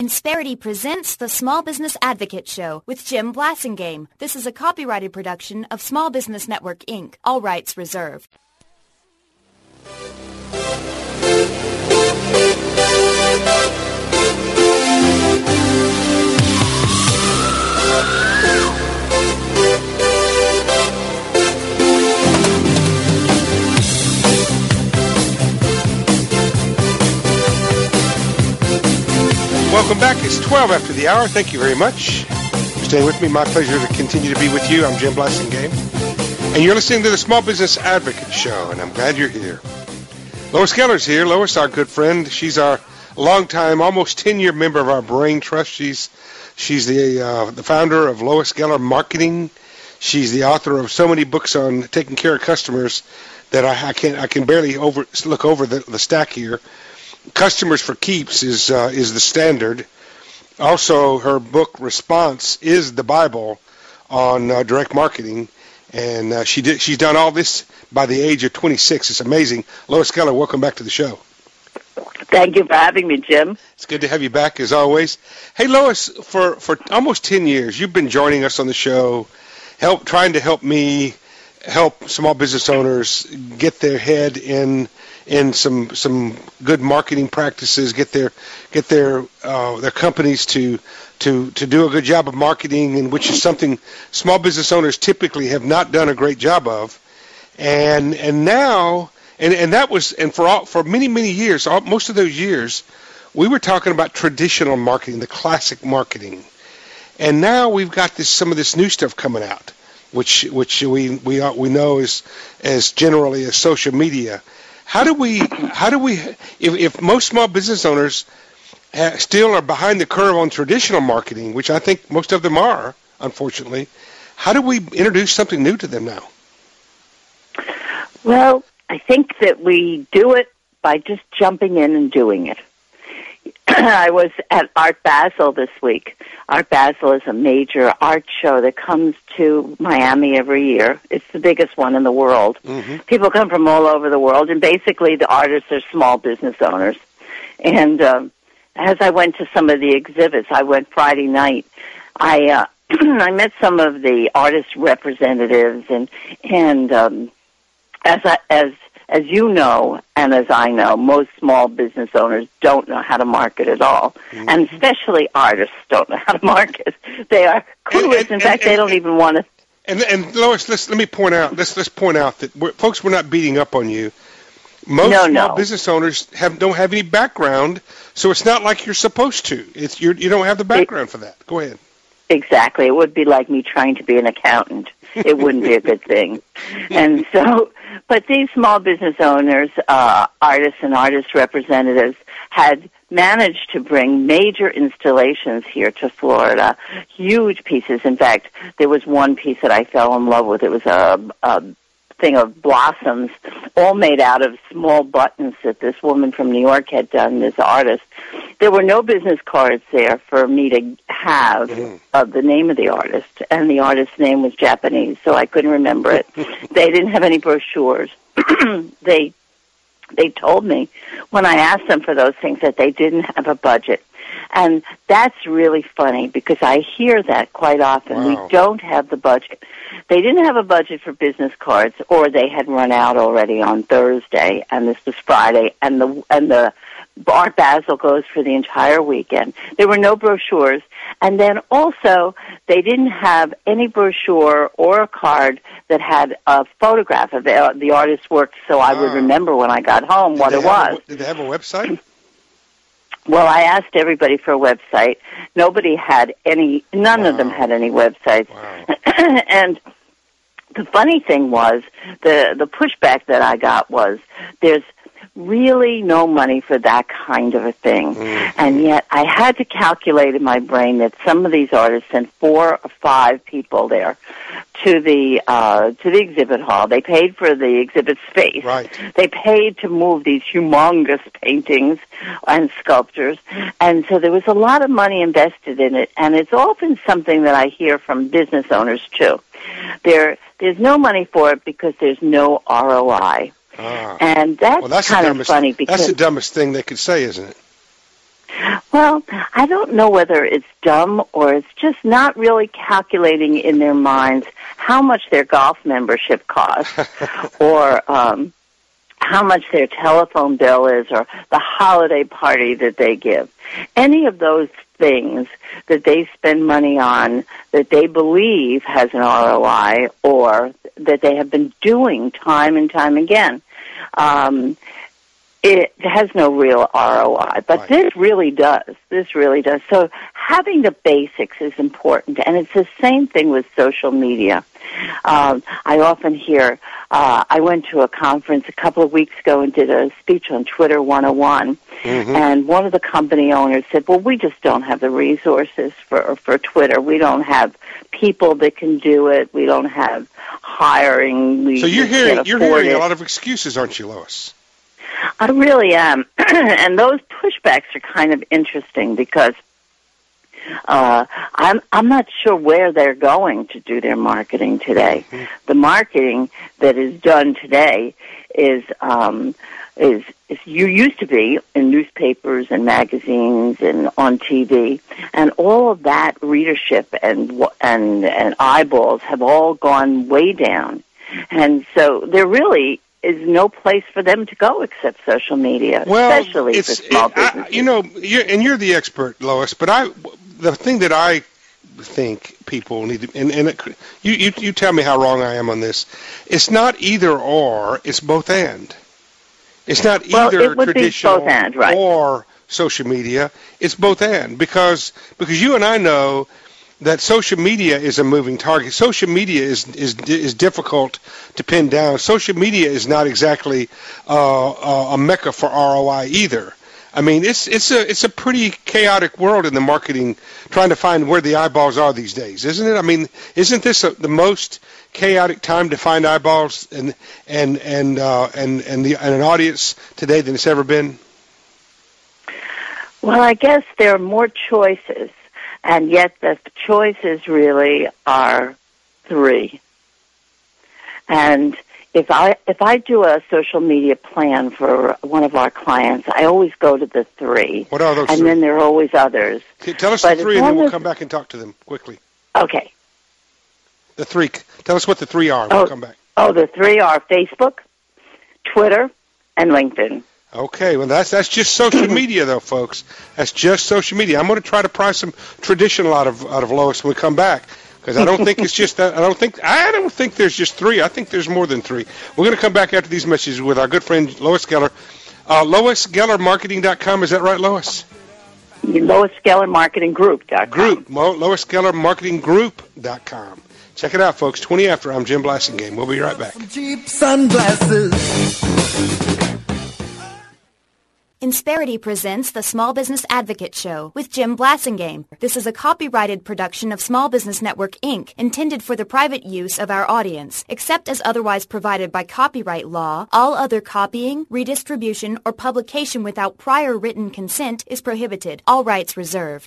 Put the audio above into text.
Insperity presents the Small Business Advocate Show with Jim Blasingame. This is a copyrighted production of Small Business Network, Inc., all rights reserved. Welcome back. It's 12 after the hour. Thank you very much for staying with me. My pleasure to continue to be with you. I'm Jim Blasingame, and you're listening to the Small Business Advocate Show, and I'm glad you're here. Lois Geller's here. Lois, our good friend. She's our longtime, almost 10-year member of our Brain Trust. She's the founder of Lois Geller Marketing. She's the author of so many books on taking care of customers that I can barely look over the stack here. Customers for Keeps is the standard. Also, her book Response is the Bible on direct marketing, and she's done all this by the age of 26. It's amazing. Lois Geller, welcome back to the show. Thank you for having me, Jim. It's good to have you back as always. Hey, Lois, for almost 10 years, you've been joining us on the show, trying to help me help small business owners get their head in some good marketing practices, get their companies to do a good job of marketing, and which is something small business owners typically have not done a great job of. And now for many years, most of those years, we were talking about traditional marketing, the classic marketing. And now we've got some of this new stuff coming out, which we know as generally as social media. How do we if most small business owners still are behind the curve on traditional marketing, which I think most of them are, unfortunately, how do we introduce something new to them now? Well, I think that we do it by just jumping in and doing it. I was at Art Basel this week. Art Basel is a major art show that comes to Miami every year. It's the biggest one in the world. Mm-hmm. People come from all over the world, and basically the artists are small business owners. And as I went to some of the exhibits, I went Friday night, I met some of the artist representatives, and as you know, and as I know, most small business owners don't know how to market at all. Mm-hmm. And especially artists don't know how to market. They are clueless. In fact, they don't even want to. And Lois, let me point out. Let's point out that folks, we're not beating up on you. Most small business owners don't have any background, so it's not like you're supposed to. You don't have the background for that. Go ahead. Exactly. It would be like me trying to be an accountant. It wouldn't be a good thing. And so, but these small business owners, artists and artist representatives, had managed to bring major installations here to Florida, huge pieces. In fact, there was one piece that I fell in love with. It was a thing of blossoms, all made out of small buttons that this woman from New York had done, this artist. There were no business cards there for me to have of the name of the artist, and the artist's name was Japanese, so I couldn't remember it. They didn't have any brochures. They told me when I asked them for those things that they didn't have a budget. And that's really funny because I hear that quite often. Wow. We don't have the budget. They didn't have a budget for business cards, or they had run out already on Thursday, and this was Friday, and the Art Basel goes for the entire weekend. There were no brochures, and then also they didn't have any brochure or a card that had a photograph of the artist's work, so I would remember when I got home what it was. Did they have a website? Well, I asked everybody for a website. Nobody had any. None of them had any websites. Wow. And the funny thing was, the pushback that I got was, there's really no money for that kind of a thing. Mm-hmm. And yet I had to calculate in my brain that some of these artists sent 4 or 5 people there to the exhibit hall. They paid for the exhibit space. Right. They paid to move these humongous paintings and sculptures. And so there was a lot of money invested in it. And it's often something that I hear from business owners too. There's no money for it because there's no ROI. And that's kind of funny because that's the dumbest thing they could say, isn't it? Well, I don't know whether it's dumb or it's just not really calculating in their minds how much their golf membership costs or how much their telephone bill is or the holiday party that they give. Any of those things that they spend money on that they believe has an ROI or that they have been doing time and time again. It has no real ROI, but right. This really does. This really does. So having the basics is important, and it's the same thing with social media. I often hear, I went to a conference a couple of weeks ago and did a speech on Twitter 101, and one of the company owners said, well, we just don't have the resources for Twitter. We don't have people that can do it. We don't have hiring. So you're hearing a lot of excuses, aren't you, Lois? I really am. And those pushbacks are kind of interesting because I'm not sure where they're going to do their marketing today. Mm-hmm. The marketing that is done today is you used to be in newspapers and magazines and on TV, and all of that readership and eyeballs have all gone way down, and so there really is no place for them to go except social media, especially for small businesses. You're the expert, Lois, but the thing that I think people need to, you tell me how wrong I am on this. It's not either or, it's both and. It's not either traditional both and, right, or social media. It's both and because you and I know that social media is a moving target. Social media is difficult to pin down. Social media is not exactly a mecca for ROI either. I mean, it's a pretty chaotic world in the marketing, trying to find where the eyeballs are these days, isn't it? I mean, isn't this the most chaotic time to find eyeballs and an audience today than it's ever been? Well, I guess there are more choices. And yet the choices really are three. And if I do a social media plan for one of our clients, I always go to the three. What are those and three? Then there are always others. Tell us the three, and then we'll come back and talk to them quickly. Okay. The three. Tell us what the three are. We'll come back. Oh, the three are Facebook, Twitter, and LinkedIn. Okay, well that's just social media, though, folks. That's just social media. I'm going to try to pry some traditional out of Lois when we come back, because I don't think it's just that. I don't think there's just three. I think there's more than three. We're going to come back after these messages with our good friend Lois Geller. LoisGellerMarketing.com. Is that right, Lois? LoisGellerMarketingGroup.com. Group. LoisGellerMarketingGroup.com. Check it out, folks. 20 after. I'm Jim Blasingame. We'll be right back. Cheap sunglasses. Insperity presents the Small Business Advocate Show with Jim Blasingame. This is a copyrighted production of Small Business Network, Inc., intended for the private use of our audience. Except as otherwise provided by copyright law, all other copying, redistribution, or publication without prior written consent is prohibited. All rights reserved.